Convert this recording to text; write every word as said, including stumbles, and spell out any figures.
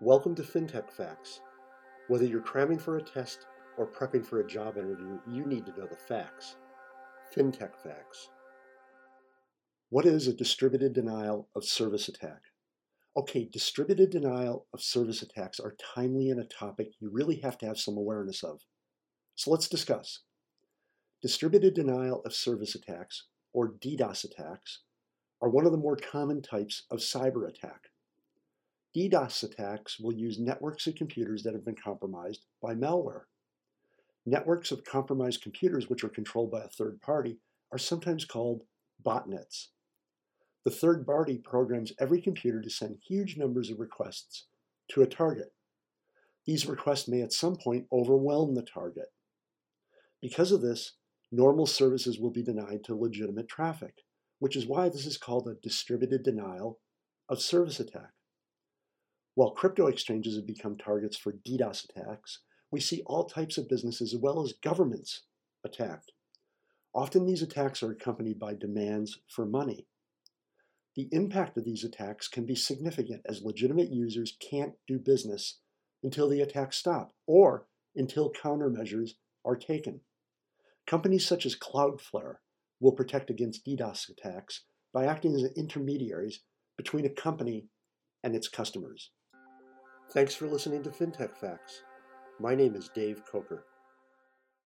Welcome to FinTech Facts. Whether you're cramming for a test or prepping for a job interview, you need to know the facts. FinTech Facts. What is a distributed denial of service attack? Okay, distributed denial of service attacks are timely and a topic you really have to have some awareness of. So let's discuss. Distributed denial of service attacks, or DDoS attacks, are one of the more common types of cyber attack. DDoS attacks will use networks of computers that have been compromised by malware. Networks of compromised computers, which are controlled by a third party, are sometimes called botnets. The third party programs every computer to send huge numbers of requests to a target. These requests may at some point overwhelm the target. Because of this, normal services will be denied to legitimate traffic, which is why this is called a distributed denial of service attack. While crypto exchanges have become targets for DDoS attacks, we see all types of businesses as well as governments attacked. Often these attacks are accompanied by demands for money. The impact of these attacks can be significant as legitimate users can't do business until the attacks stop or until countermeasures are taken. Companies such as Cloudflare will protect against DDoS attacks by acting as intermediaries between a company and its customers. Thanks for listening to FinTech Facts. My name is Dave Coker.